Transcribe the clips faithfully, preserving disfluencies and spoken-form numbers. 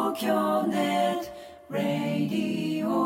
東京ネットラディオ。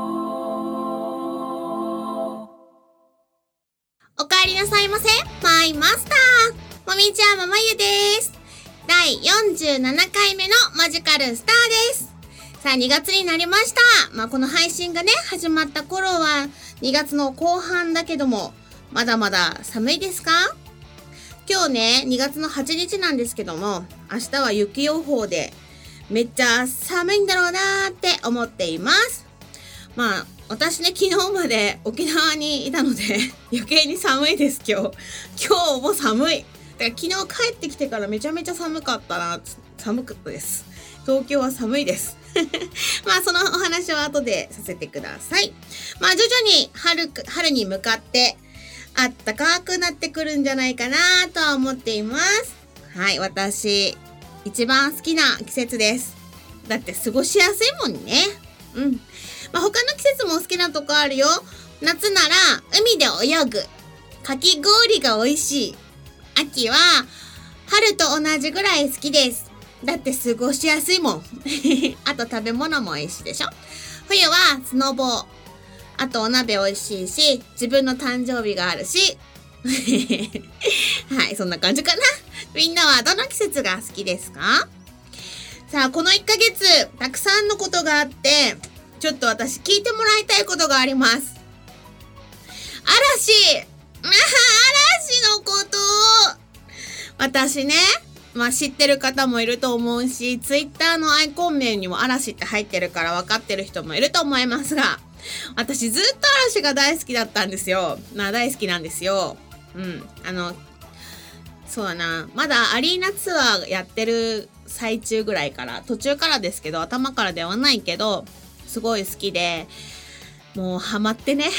おかえりなさいませ、マイマスターもみちゃんままゆです。だいよんじゅうななかいめのマジカルスターです。さあにがつになりました。まあこの配信がね始まった頃はにがつの後半だけども、まだまだ寒いですか？今日ねにがつのはちにちなんですけども、明日は雪予報でめっちゃ寒いんだろうなーって思っています。まあ私ね昨日まで沖縄にいたので余計に寒いです今日。今日も寒い。だから昨日帰ってきてからめちゃめちゃ寒かったな。寒かったです。東京は寒いです。まあそのお話は後でさせてください。まあ徐々に春春に向かってあったかくなってくるんじゃないかなとは思っています。はい、私一番好きな季節です。だって過ごしやすいもんね。うん。まあ他の季節も好きなとこあるよ。夏なら海で泳ぐ。かき氷が美味しい。秋は春と同じぐらい好きです。だって過ごしやすいもん。あと食べ物も美味しいでしょ。冬はスノボー。あとお鍋美味しいし、自分の誕生日があるし。はい、そんな感じかな。みんなはどの季節が好きですか？さあ、このいっかげつ、たくさんのことがあって、ちょっと私聞いてもらいたいことがあります。嵐！あ嵐のこと。私ね、まあ知ってる方もいると思うし、ツイッターのアイコン名にも嵐って入ってるから分かってる人もいると思いますが、私ずっと嵐が大好きだったんですよ。まあ大好きなんですよ。うん。あの、そうだな。まだアリーナツアーやってる最中ぐらいから、途中からですけど、頭からではないけど、すごい好きで、もうハマってね。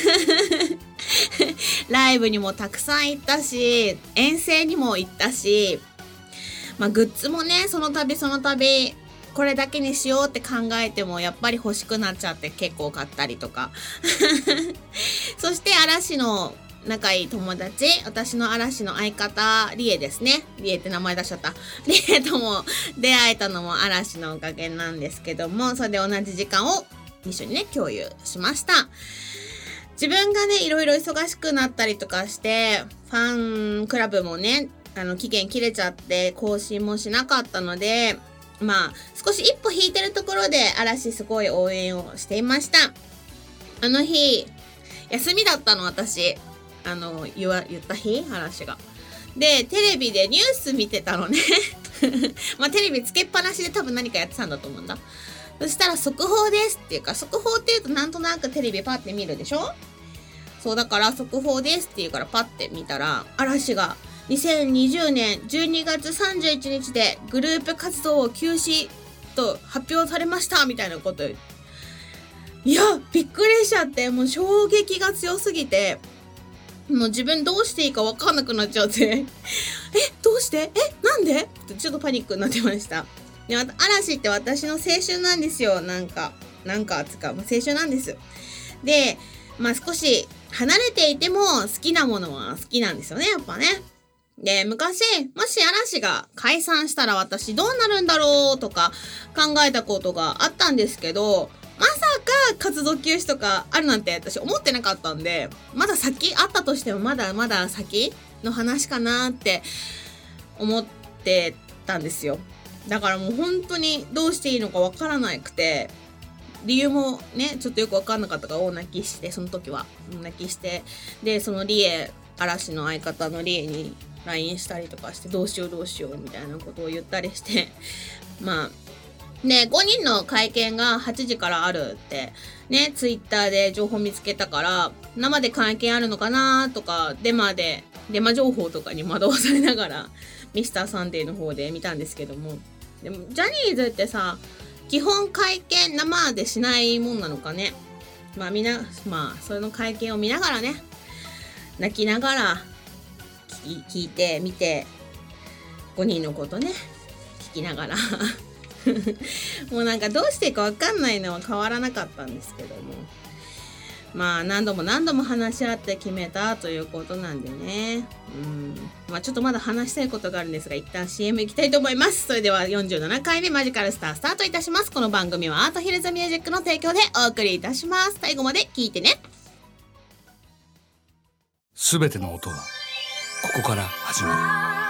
ライブにもたくさん行ったし、遠征にも行ったし、まあグッズもね、その度その度、これだけにしようって考えてもやっぱり欲しくなっちゃって結構買ったりとか。そして嵐の仲いい友達、私の嵐の相方リエですね。リエって名前出しちゃった。リエとも出会えたのも嵐のおかげなんですけども、それで同じ時間を一緒にね共有しました。自分がねいろいろ忙しくなったりとかして、ファンクラブもねあの期限切れちゃって更新もしなかったので、まあ少し一歩引いてるところで嵐すごい応援をしていました。あの日休みだったの私。あの言わ言った日嵐が。でテレビでニュース見てたのね。まあテレビつけっぱなしで多分何かやってたんだと思うんだ。そしたら速報ですっていうか、速報っていうとなんとなくテレビパッて見るでしょ。そうだから速報ですっていうからパッて見たら嵐がにせんにじゅうねんじゅうにがつさんじゅういちにちでグループ活動を休止と発表されましたみたいなこと。いやびっくりしちゃって、もう衝撃が強すぎて、もう自分どうしていいか分かんなくなっちゃってえどうしてえなんでってちょっとパニックになってました。で嵐って私の青春なんですよ。なんかなんかつか青春なんです。でまあ少し離れていても好きなものは好きなんですよね、やっぱね。で昔もし嵐が解散したら私どうなるんだろうとか考えたことがあったんですけど、まさか活動休止とかあるなんて私思ってなかったんで、まだ先あったとしてもまだまだ先の話かなって思ってたんですよ。だからもう本当にどうしていいのかわからなくて、理由もねちょっとよくわかんなかったから大泣きして、その時は大泣きして、でそのリエ嵐の相方のリエに ライン したりとかして、どうしようどうしようみたいなことを言ったりして、まあねごにんの会見がはちじからあるってねツイッターで情報見つけたから、生で会見あるのかなとかデマでデマ情報とかに惑わされながらミスターサンデーの方で見たんですけども、でもジャニーズってさ基本会見生でしないもんなのかね。まあみんなまあその会見を見ながらね、泣きながら聞いて見て、ごにんのことね聞きながらもうなんかどうしていいか分かんないのは変わらなかったんですけども、 まあ何度も何度も話し合って決めたということなんでね。うん。まあちょっとまだ話したいことがあるんですが、一旦 シーエム 行きたいと思います。それではよんじゅうななかいめマジカルスタースタートいたします。この番組はアートヒルズミュージックの提供でお送りいたします。最後まで聞いてね。 すべての音はここから始まる。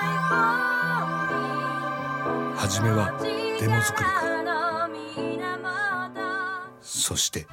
はじめはデモ作りから、そして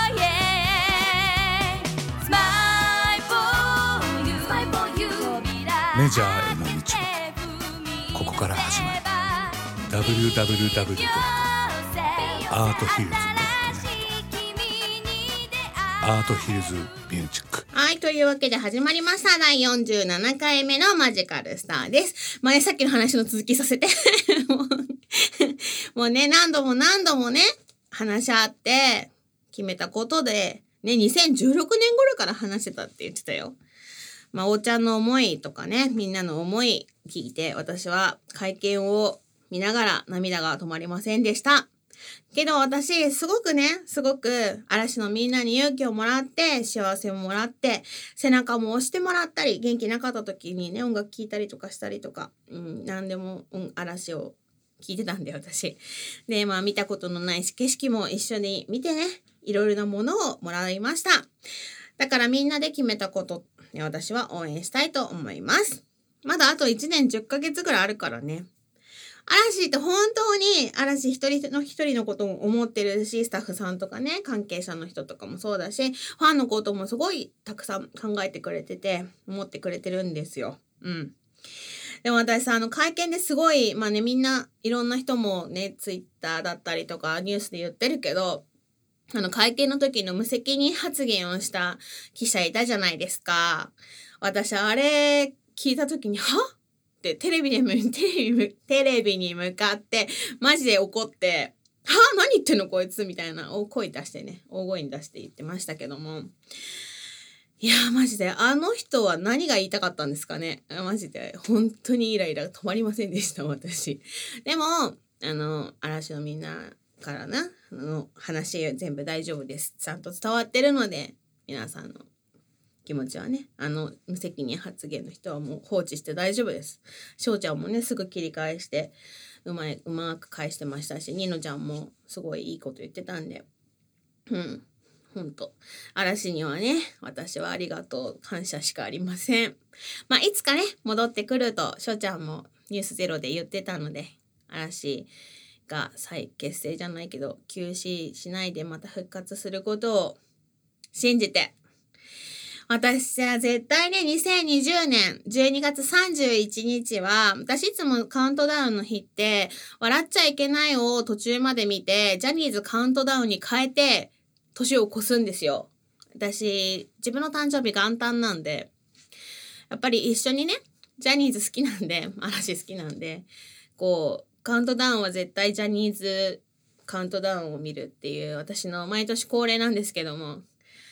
メジャーへの道はここから始まる。 ダブリューダブリューダブリュー ドットアートヒルズ ドットネット アートヒルズミュージック。 はい、というわけで始まりましただいよんじゅうななかいめのマジカルスターです。まあね、さっきの話の続きさせてもうもうね、何度も何度もね話し合って決めたことでね、にせんじゅうろくねん頃から話してたって言ってたよ。まあ、おーちゃんの思いとかね、みんなの思い聞いて、私は会見を見ながら涙が止まりませんでした。けど私、すごくね、すごく嵐のみんなに勇気をもらって、幸せをもらって、背中も押してもらったり、元気なかった時にね、音楽聴いたりとかしたりとか、うん、何でも、うん、嵐を聞いてたんだよ、私。で、まあ、見たことのない景色も一緒に見てね、いろいろなものをもらいました。だからみんなで決めたこと、私は応援したいと思います。まだあといちねんじゅっかげつぐらいあるからね。嵐って本当に嵐一人の一人のことを思ってるし、スタッフさんとかね、関係者の人とかもそうだし、ファンのこともすごいたくさん考えてくれてて、思ってくれてるんですよ。うん。でも私さ、あの会見ですごい、まあね、みんないろんな人もね、ツイッターだったりとかニュースで言ってるけど、あの会見の時の無責任発言をした記者いたじゃないですか。私あれ聞いた時にはってテレビでテレビテレビに向かってマジで怒っては何言ってんのこいつみたいな大声出してね大声に出して言ってましたけども、いやーマジであの人は何が言いたかったんですかね。マジで本当にイライラが止まりませんでした私。でもあの嵐のみんなからなあの話全部大丈夫です、ちゃんと伝わってるので、皆さんの気持ちはね、あの無責任発言の人はもう放置して大丈夫です。翔ちゃんもねすぐ切り返してうまいうまく返してましたし、ニノちゃんもすごいいいこと言ってたんで、うんほんと嵐にはね私はありがとう感謝しかありません。まあいつかね戻ってくると翔ちゃんもニュースゼロで言ってたので、嵐が再結成じゃないけど休止しないでまた復活することを信じて、私は絶対ねにせんにじゅうねんじゅうにがつさんじゅういちにちは、私いつもカウントダウンの日って笑っちゃいけないを途中まで見てジャニーズカウントダウンに変えて年を越すんですよ。私自分の誕生日元旦なんで、やっぱり一緒にねジャニーズ好きなんで、嵐好きなんで、こうカウントダウンは絶対ジャニーズカウントダウンを見るっていう私の毎年恒例なんですけども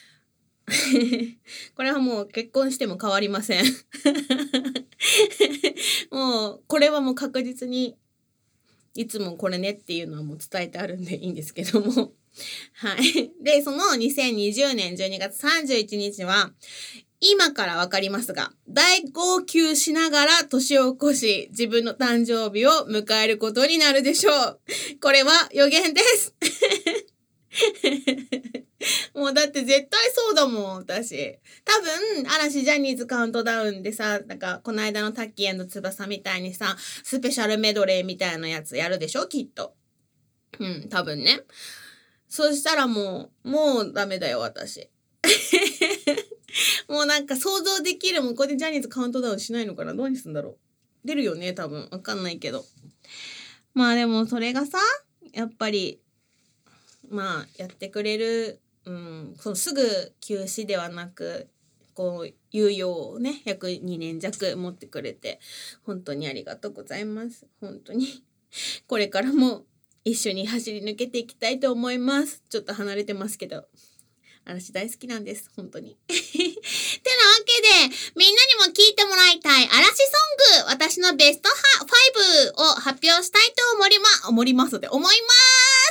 これはもう結婚しても変わりませんもうこれはもう確実にいつもこれねっていうのはもう伝えてあるんでいいんですけどもはいでそのにせんにじゅうねんじゅうにがつさんじゅういちにちは今からわかりますが、大号泣しながら年を越し、自分の誕生日を迎えることになるでしょう。これは予言です。もうだって絶対そうだもん、私。多分、嵐ジャニーズカウントダウンでさ、なんか、この間のタッキー&翼みたいにさ、スペシャルメドレーみたいなやつやるでしょ、きっと。うん、多分ね。そしたらもう、もうダメだよ、私。もうなんか想像できるもん。これでジャニーズカウントダウンしないのかな、どうにすんだろう。出るよね多分。わかんないけど。まあでもそれがさやっぱりまあやってくれる、うん、そのすぐ休止ではなくこう猶予をね約にねん弱持ってくれて本当にありがとうございます。本当にこれからも一緒に走り抜けていきたいと思います。ちょっと離れてますけど嵐大好きなんです本当にてなわけでみんなにも聞いてもらいたい嵐ソング、私のベストファイブを発表したいと思いま思いますで思いますっ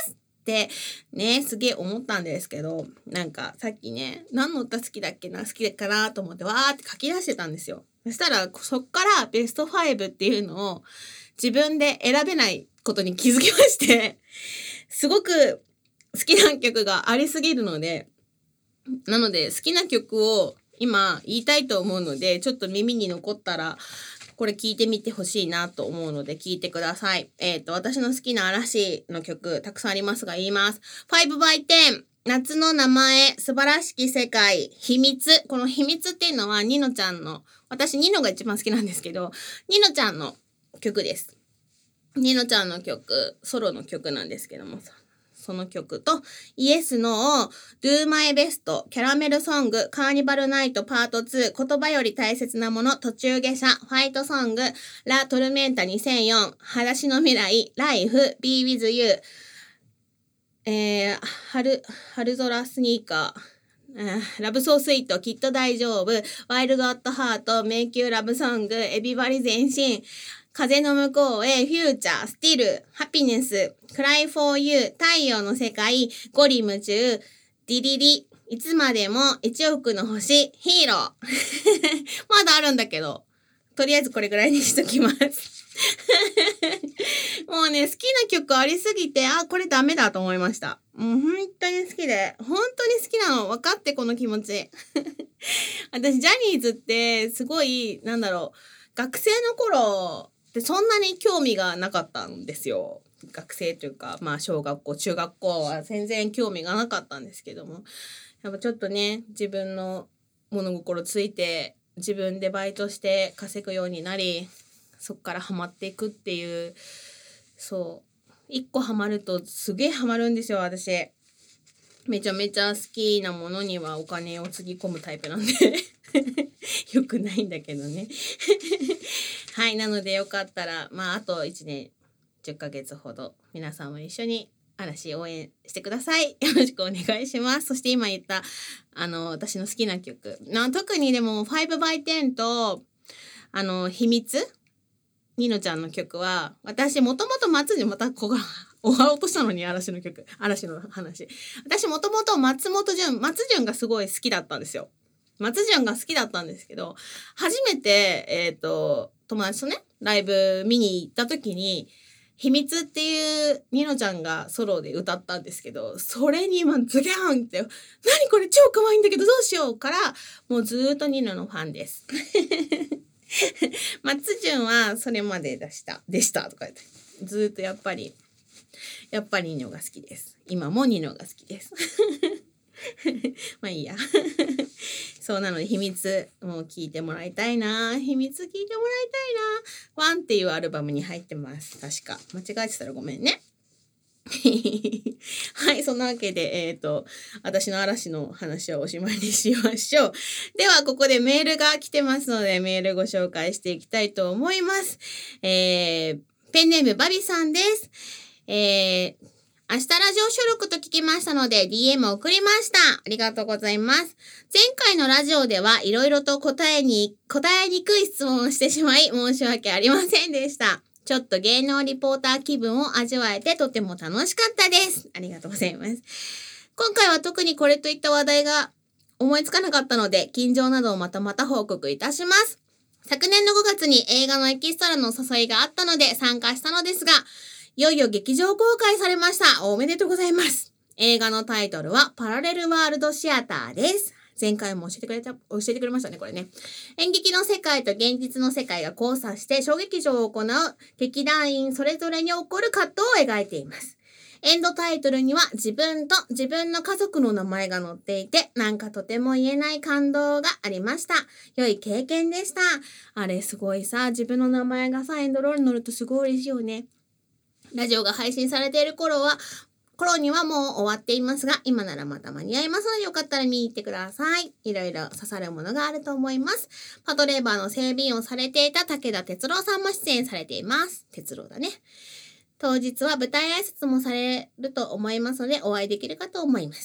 ってね、すげえ思ったんですけど、なんかさっきね、何の歌好きだっけな、好きかなと思ってわーって書き出してたんですよ。そしたらそっからベストファイブっていうのを自分で選べないことに気づきまして、すごく好きな曲がありすぎるので、なので好きな曲を今言いたいと思うので、ちょっと耳に残ったらこれ聞いてみてほしいなと思うので聞いてください。えっと、私の好きな嵐の曲たくさんありますが言います。ファイブバイテン、夏の名前、素晴らしき世界、秘密。この秘密っていうのはニノちゃんの、私ニノが一番好きなんですけど、ニノちゃんの曲です。ニノちゃんの曲、ソロの曲なんですけども、その曲と、イエスの Do My Best、キャラメルソング、カーニバルナイトパートツー、言葉より大切なもの、途中下車、ファイトソング、ラ・トルメンタにせんよん、裸足の未来、ライフ、Be With You、えー、春、春空スニーカー、ラブソースイート、きっと大丈夫、ワイルドアットハート、迷宮ラブソング、エビバリ全身、風の向こうへ、フューチャー、スティル、ハピネス、クライフォーユー、太陽の世界、ゴリ夢中、ディリリ、いつまでも、一億の星、ヒーロー。まだあるんだけど、とりあえずこれぐらいにしときます。もうね、好きな曲ありすぎて、あ、これダメだと思いました。もう本当に好きで、本当に好きなの。分かってこの気持ち。私、ジャニーズってすごい、なんだろう、学生の頃ってそんなに興味がなかったんですよ。学生というか、まあ小学校、中学校は全然興味がなかったんですけども、やっぱちょっとね、自分の物心ついて、自分でバイトして稼ぐようになり、そっからハマっていくっていう、そう一個ハマるとすげえハマるんですよ。私めちゃめちゃ好きなものにはお金をつぎ込むタイプなんでよくないんだけどねはい、なのでよかったらまああといちねんじゅっかげつほど皆さんも一緒に嵐応援してください。よろしくお願いします。そして今言ったあの私の好きな曲な、特にでもファイブバイテンとあの秘密ニノちゃんの曲は、私もともと松潤、またここが終わろうとしたのに嵐の曲、嵐の話。私もともと松本潤、松潤がすごい好きだったんですよ。松潤が好きだったんですけど、初めて、えっと、友達とね、ライブ見に行った時に、秘密っていうニノちゃんがソロで歌ったんですけど、それに今ズギャーンって、何これ超可愛いんだけどどうしようから、もうずーっとニノのファンです。松潤はそれまででしたでしたとか言ってずっとやっぱりやっぱりニノが好きです。今もニノが好きですまあいいやそうなので秘密もう聞いてもらいたいな。秘密聞いてもらいたいな。ワンっていうアルバムに入ってます。確か間違えてたらごめんねはい、そんなわけで、えっと、私の嵐の話はおしまいにしましょう。では、ここでメールが来てますので、メールご紹介していきたいと思います。えー、ペンネームバビさんです。えー、明日ラジオ収録と聞きましたので、ディーエム 送りました。ありがとうございます。前回のラジオではいろいろと答えに、答えにくい質問をしてしまい、申し訳ありませんでした。ちょっと芸能リポーター気分を味わえてとても楽しかったです。ありがとうございます。今回は特にこれといった話題が思いつかなかったので、近況などをまたまた報告いたします。昨年のごがつに映画のエキストラの誘いがあったので参加したのですが、いよいよ劇場公開されました。おめでとうございます。映画のタイトルはパラレルワールドシアターです。前回も教えてくれた、教えてくれましたね、これね。演劇の世界と現実の世界が交差して小劇場を行う劇団員それぞれに起こる葛藤を描いています。エンドタイトルには自分と自分の家族の名前が載っていて、なんかとても言えない感動がありました。良い経験でした。あれすごいさ、自分の名前がさ、エンドロールに載るとすごい嬉しいよね。ラジオが配信されている頃は、頃にはもう終わっていますが、今ならまた間に合いますのでよかったら見に行ってください。いろいろ刺さるものがあると思います。パトレーバーの整備員をされていた武田哲郎さんも出演されています。哲郎だね。当日は舞台挨拶もされると思いますのでお会いできるかと思います。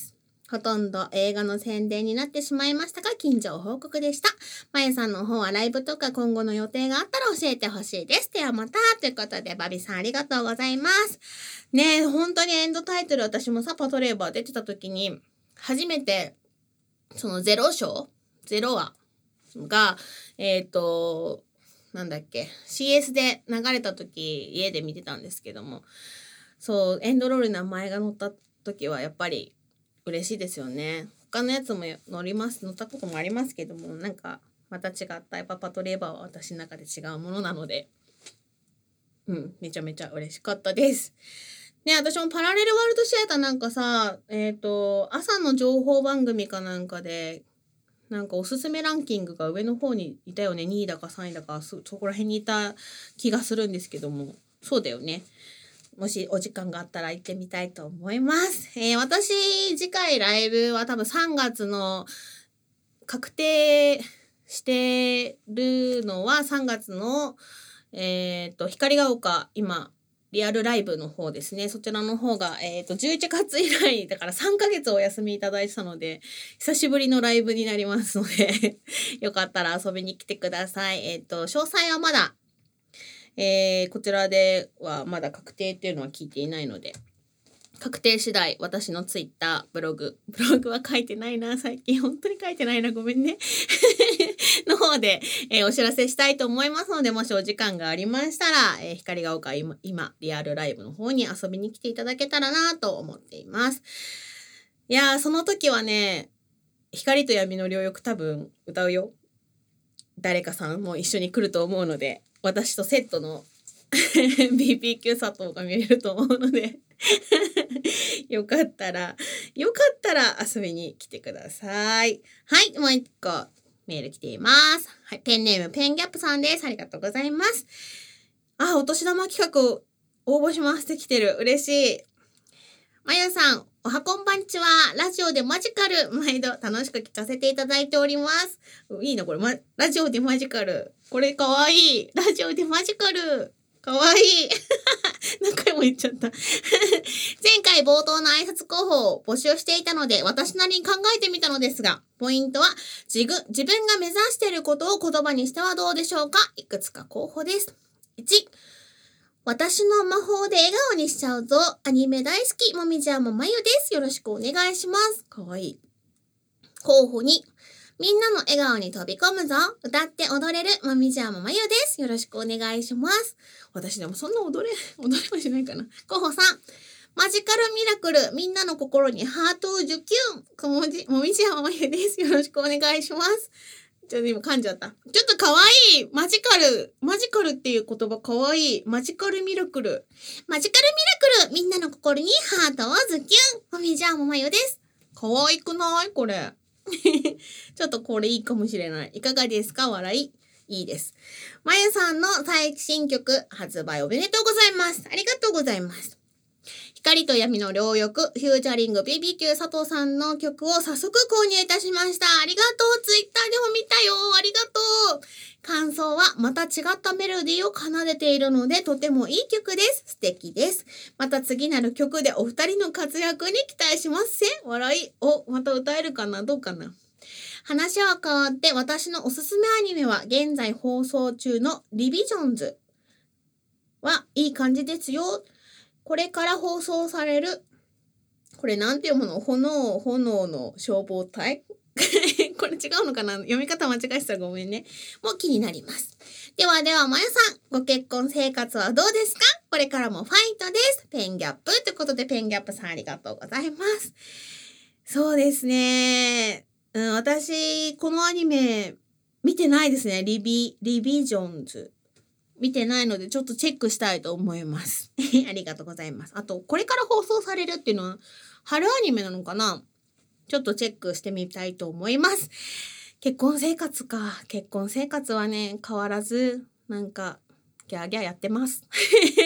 ほとんど映画の宣伝になってしまいましたが、近所報告でした。まゆさんの方はライブとか今後の予定があったら教えてほしいです。ではまた。ということで、バビさんありがとうございます。ねえ、本当にエンドタイトル、私もさ、パトレーバー出てた時に、初めて、そのゼロ章ゼロ話が、えっと、なんだっけ、シーエス で流れた時、家で見てたんですけども、そう、エンドロールの名前が載った時はやっぱり嬉しいですよね。他のやつも乗ります、乗ったこともありますけども、なんかまた違った、やっぱパトレーバーは私の中で違うものなので、うん、めちゃめちゃ嬉しかったです。ね、私もパラレルワールドシアターなんかさ、えっと、朝の情報番組かなんかで、なんかおすすめランキングが上の方にいたよね。にいだかさんいだか、そ、そこら辺にいた気がするんですけども、そうだよね。もしお時間があったら行ってみたいと思います。えー、私、次回ライブは多分さんがつの、確定してるのはさんがつの、えっと、光が丘、今、リアルライブの方ですね。そちらの方が、えっと、じゅういちがつ以来、だからさんかげつお休みいただいてたので、久しぶりのライブになりますので、よかったら遊びに来てください。えっと、詳細はまだ、えー、こちらではまだ確定っていうのは聞いていないので、確定次第、私のツイッター、ブログ、ブログは書いてないな、最近。本当に書いてないな、ごめんね。の方で、えー、お知らせしたいと思いますので、もしお時間がありましたら、えー、光が丘今、今、リアルライブの方に遊びに来ていただけたらなと思っています。いやー、その時はね、光と闇の両翼多分歌うよ。誰かさんも一緒に来ると思うので、私とセットのビーピーキュー 佐藤が見れると思うのでよかったらよかったら遊びに来てください。はい、もう一個メール来ています。はい、ペンネームペンギャップさんです。ありがとうございます。あ、お年玉企画を応募しますって来てる。嬉しい。まゆさん、おはこんばんちは。ラジオでマジカル、毎度楽しく聞かせていただいております。いいな、これ、ま、ラジオでマジカル。これかわいい。ラジオでマジカル。かわいい。何回も言っちゃった。前回冒頭の挨拶候補を募集していたので、私なりに考えてみたのですが、ポイントは自分、自分が目指していることを言葉にしてはどうでしょうか。いくつか候補です。いち、私の魔法で笑顔にしちゃうぞ。アニメ大好き、もみじあままゆです。よろしくお願いします。かわいい。候補に、みんなの笑顔に飛び込むぞ。歌って踊れる、もみじあままゆです。よろしくお願いします。私でもそんな踊れ、踊れはしないかな。候補さん、マジカルミラクル、みんなの心にハートを受キュン。もみじ、もみじあままゆです。よろしくお願いします。ちょっと今噛んじゃった。ちょっとかわいい。マジカル。マジカルっていう言葉かわいい。マジカルミラクル。マジカルミラクル。みんなの心にハートをズキュン。もみじあままゆです。かわいくないこれ。ちょっとこれいいかもしれない。いかがですか笑い。いいです。まゆさんの最新曲発売おめでとうございます。ありがとうございます。光と闇の両翼、フューチャリング ビービーキュー 佐藤さんの曲を早速購入いたしました。ありがとう。ツイッターでも見たよ。ありがとう。感想はまた違ったメロディーを奏でているのでとてもいい曲です。素敵です。また次なる曲でお二人の活躍に期待しますせ。笑い。お、また歌えるかなどうかな話は変わって私のおすすめアニメは現在放送中のリビジョンズはいい感じですよ。これから放送される、これなんて読むの？炎、炎の消防隊これ違うのかな読み方間違えてたらごめんね。もう気になります。ではでは、まゆさん、ご結婚生活はどうですか？これからもファイトです。ペンギャップということで、ペンギャップさんありがとうございます。そうですね。うん、私、このアニメ見てないですね。リビ、リビジョンズ。見てないのでちょっとチェックしたいと思います。ありがとうございます。あと、これから放送されるっていうのは春アニメなのかな？ちょっとチェックしてみたいと思います。結婚生活か。結婚生活はね、変わらず、なんか、ギャーギャーやってます。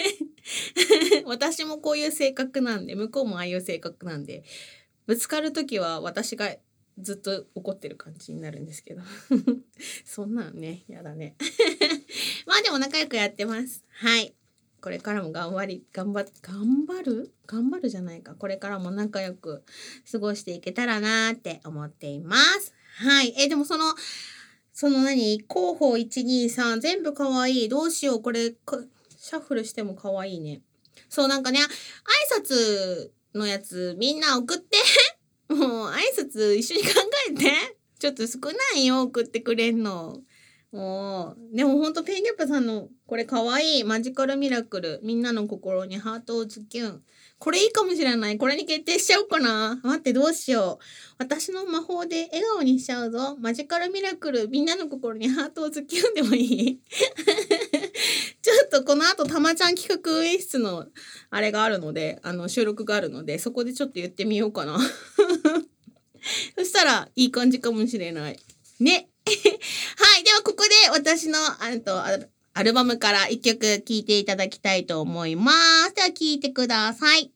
私もこういう性格なんで、向こうもああいう性格なんで、ぶつかるときは私がずっと怒ってる感じになるんですけど。そんなんね、やだね。まあでも仲良くやってます。はい。 これからも頑張り頑張頑張る頑張るじゃないかこれからも仲良く過ごしていけたらなって思っています。はい。えでもそのその何候補いちにさん全部かわいい。どうしようこれシャッフルしてもかわいいね。そうなんかね挨拶のやつみんな送ってもう挨拶一緒に考えてちょっと少ないよ送ってくれんの。もうでもほんとペンギャップさんのこれかわいいマジカルミラクルみんなの心にハートをズキュン。これいいかもしれない。これに決定しちゃおうかな。待ってどうしよう。私の魔法で笑顔にしちゃうぞ。マジカルミラクルみんなの心にハートをズキュンでもいいちょっとこの後たまちゃん企画運営室のあれがあるのであの収録があるのでそこでちょっと言ってみようかなそしたらいい感じかもしれないねはいではここで私のあとアルバムから一曲聴いていただきたいと思います。では聴いてください。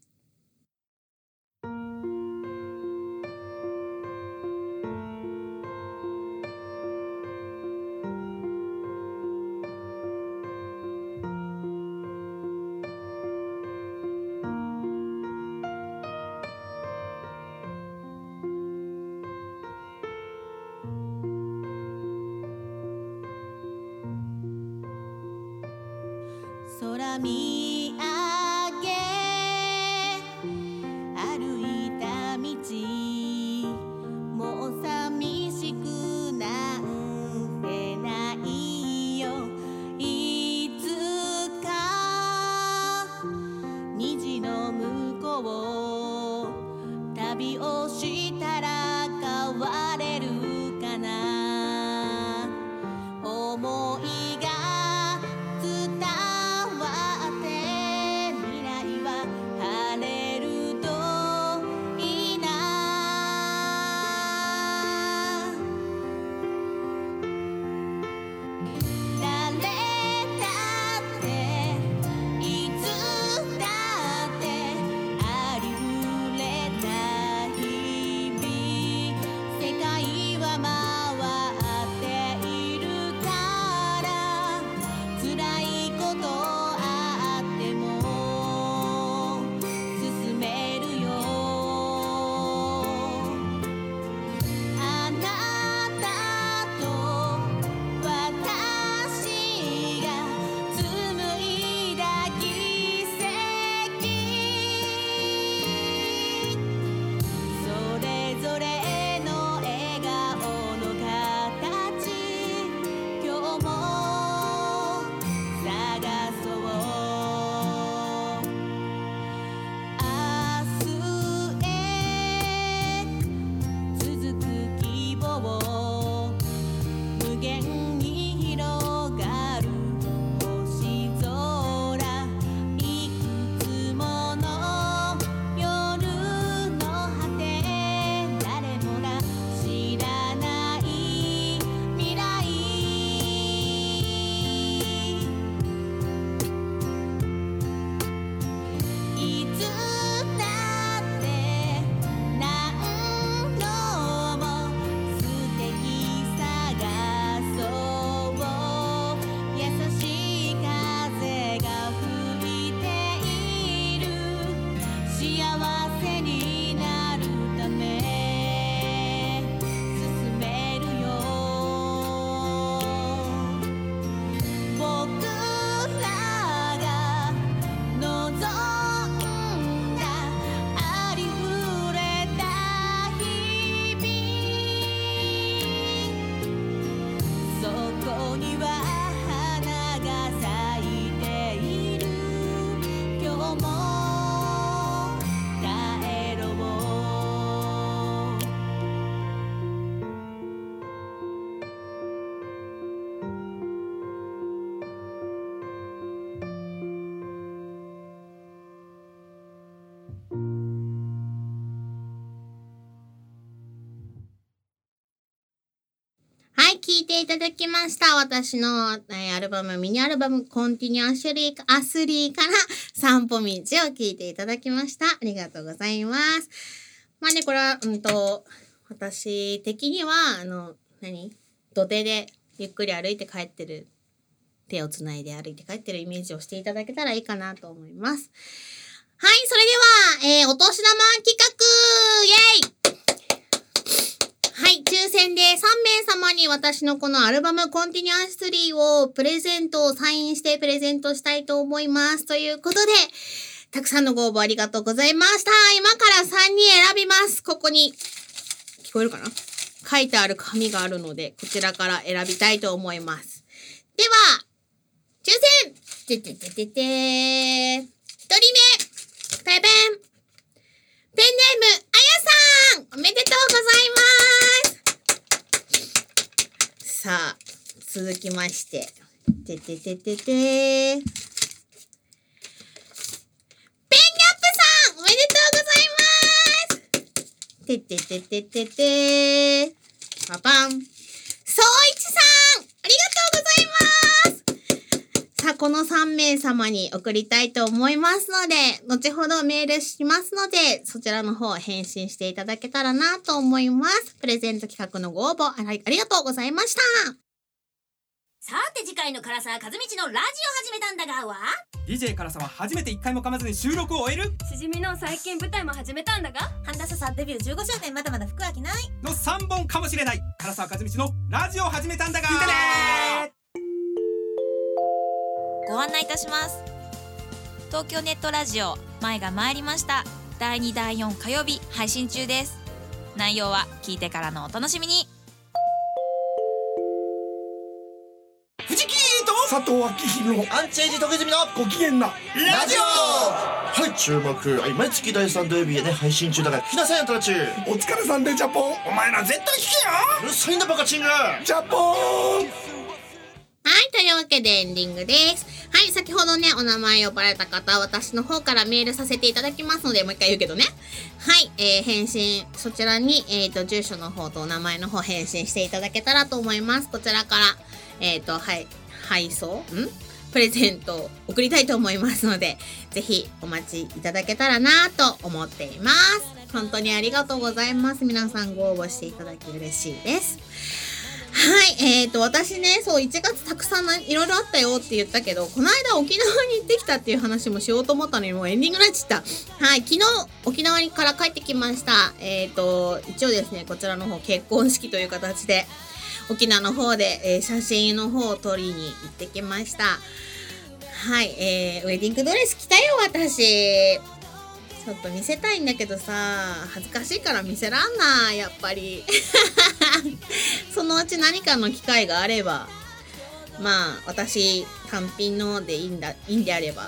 空見上げ歩いた道もう寂しくなんてないよいつか虹の向こう旅をしたら変われるかな思いが聴いていただきました。私の、えー、アルバム、ミニアルバム、コンティニュアシュリーアスリーから散歩道を聴いていただきました。ありがとうございます。まあね、これは、うんと、私的には、あの、何土手でゆっくり歩いて帰ってる手をつないで歩いて帰ってるイメージをしていただけたらいいかなと思います。はい、それでは、えー、お年玉企画イェイはい、抽選でさんめいさまに私のこのアルバムコンティニュアスツリーをプレゼント、サインしてプレゼントしたいと思います。ということで、たくさんのご応募ありがとうございました。今からさんにん選びます。ここに、聞こえるかな？書いてある紙があるので、こちらから選びたいと思います。では、抽選てててててー。一人目ペペンペンネーム、あやさんおめでとうございます。さあ、続きまして、てててててー。ペンギャップさんおめでとうございます。ててててててー。パパン。そういちさんありがとうございます。さあ、このさんめいさまに送りたいと思いますので、後ほどメールしますので、そちらの方返信していただけたらなと思います。プレゼント企画のご応募ありがとうございました。 さて次回の唐沢和道のラジオ始めたんだがはディージェー 唐沢初めていっかいも噛まずに収録を終えるしじみの最近舞台も始めたんだが半田さんデビューじゅうごしゅうねんまだまだ服飽きないのさんぼんかもしれない唐沢和道のラジオ始めたんだが聞いてねご案内いたします。東京ネットラジオ前が参りました。だいにだいよん火曜日配信中です。内容は聞いてからのお楽しみに。 藤木と佐藤明宏アンチエイジ徳泉のご機嫌なラジオはい注目、はい、毎月だいさん土曜日へね配信中だから聞きなさいあんたたち。 お疲れさんでジャポン。 お前ら絶対聞けよ。 うるさいんだバカチンがジャポン。 はい、というわけでエンディングです。はい、先ほどね、お名前呼ばれた方、私の方からメールさせていただきますので、もう一回言うけどね。はい、えー、返信、そちらに、えっと、住所の方とお名前の方返信していただけたらと思います。こちらから、えっと、はい、配送んプレゼントを送りたいと思いますので、ぜひお待ちいただけたらなと思っています。本当にありがとうございます。皆さんご応募していただき嬉しいです。はい、えーと、私ね、そう、いちがつたくさんいろいろあったよって言ったけど、この間沖縄に行ってきたっていう話もしようと思ったのに、もうエンディングになっちゃった。はい、昨日沖縄から帰ってきました。えーと、一応ですね、こちらの方結婚式という形で、沖縄の方で、えー、写真の方を撮りに行ってきました。はい、えー、ウェディングドレス着たよ、私。ちょっと見せたいんだけどさ、恥ずかしいから見せらんな、やっぱり。そのうち何かの機会があれば、まあ、私、単品のでいいんだ、いいんであれば。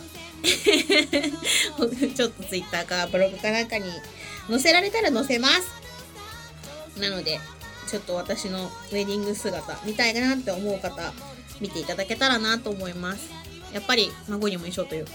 ちょっとツイッターかブログかなんかに載せられたら載せます。なので、ちょっと私のウェディング姿見たいなって思う方、見ていただけたらなと思います。やっぱり、孫にも一緒というか。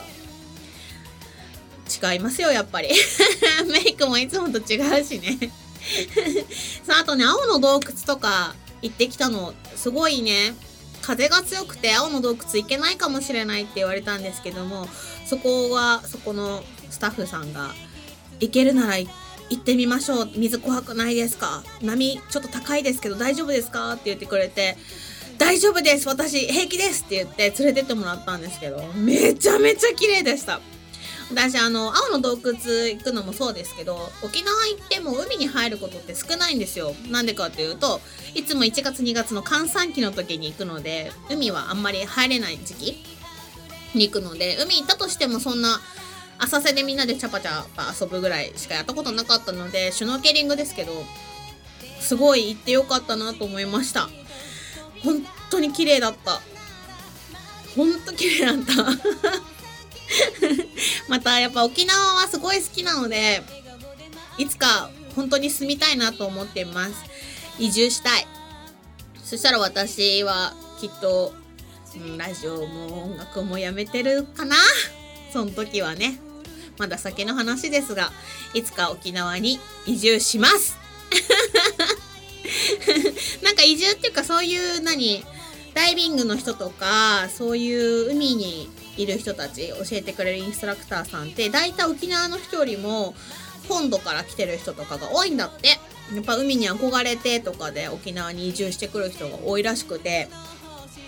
違いますよ、やっぱり。メイクもいつもと違うしね。さあ、あとね、青の洞窟とか行ってきたの、すごいね、風が強くて青の洞窟行けないかもしれないって言われたんですけども、そこは、そこのスタッフさんが、行けるなら行ってみましょう。水怖くないですか？波ちょっと高いですけど大丈夫ですか？って言ってくれて、大丈夫です、私平気ですって言って連れてってもらったんですけど、めちゃめちゃ綺麗でした。私あの青の洞窟行くのもそうですけど、沖縄行っても海に入ることって少ないんですよ。なんでかっていうと、いつもいちがつにがつの閑散期の時に行くので、海はあんまり入れない時期に行くので、海行ったとしてもそんな浅瀬でみんなでチャパチャパ遊ぶぐらいしかやったことなかったので、シュノーケリングですけど、すごい行ってよかったなと思いました。本当に綺麗だった。本当綺麗だったまたやっぱ沖縄はすごい好きなので、いつか本当に住みたいなと思っています。移住したい。そしたら私はきっと、うん、ラジオも音楽もやめてるかな。その時はね、まだ先の話ですが、いつか沖縄に移住しますなんか移住っていうか、そういう何ダイビングの人とか、そういう海にいる人たち教えてくれるインストラクターさんって、だいたい沖縄の人よりも本土から来てる人とかが多いんだって。やっぱ海に憧れてとかで沖縄に移住してくる人が多いらしくて、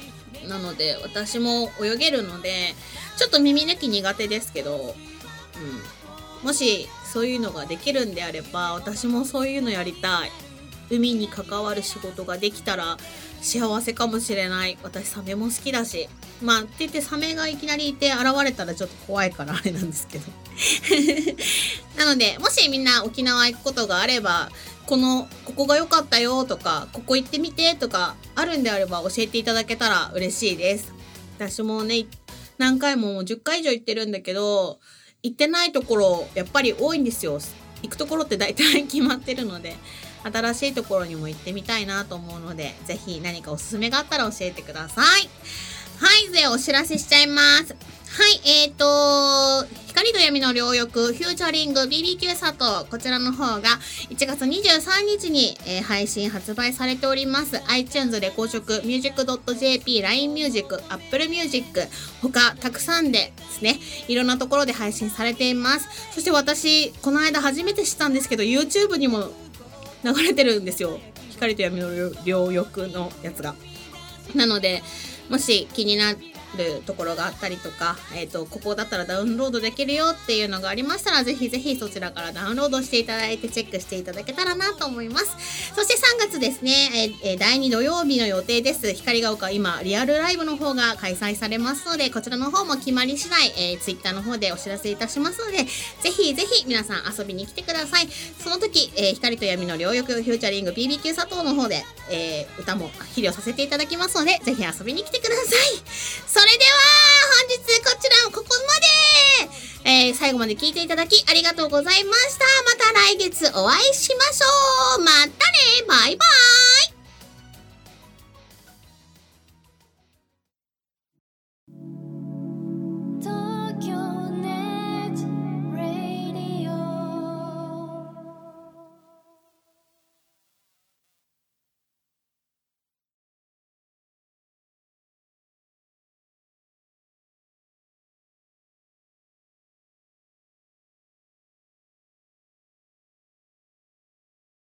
なので私も泳げるのでちょっと耳抜き苦手ですけど、うん、もしそういうのができるんであれば私もそういうのやりたい。海に関わる仕事ができたら幸せかもしれない。私サメも好きだし、まあって言ってサメがいきなりいて現れたらちょっと怖いからあれなんですけどなのでもしみんな沖縄行くことがあればこのここが良かったよとかここ行ってみてとかあるんであれば教えていただけたら嬉しいです。私もね何回もじゅっかい以上行ってるんだけど行ってないところやっぱり多いんですよ。行くところって大体決まってるので新しいところにも行ってみたいなと思うのでぜひ何かおすすめがあったら教えてください。はい、ではお知らせしちゃいます。はい、えーと光と闇の両翼フューチャリング ビービーキュー 佐藤、こちらの方がいちがつにじゅうさんにちに、えー、配信発売されております。 iTunes レコーショク ミュージックドットジェーピー、ライン ミュージック、Apple Music 他たくさんでですねいろんなところで配信されています。そして私この間初めて知ったんですけど YouTube にも流れてるんですよ、光と闇の両翼のやつが。なのでもし気になるところがあったりとか、えーと、ここだったらダウンロードできるよっていうのがありましたらぜひぜひそちらからダウンロードしていただいてチェックしていただけたらなと思います。そしてさんがつですね、えー、だいに土曜日の予定です。光が丘今リアルライブの方が開催されますのでこちらの方も決まり次第、えー、Twitter の方でお知らせいたしますのでぜひぜひ皆さん遊びに来てください。その時、えー、光と闇の両翼フューチャリング ビービーキュー 佐藤の方で、えー、歌も披露させていただきますのでぜひ遊びに来てください。それでは本日こちらここまで、えー、最後まで聞いていただきありがとうございました。また来月お会いしましょう。またね、バイバイ。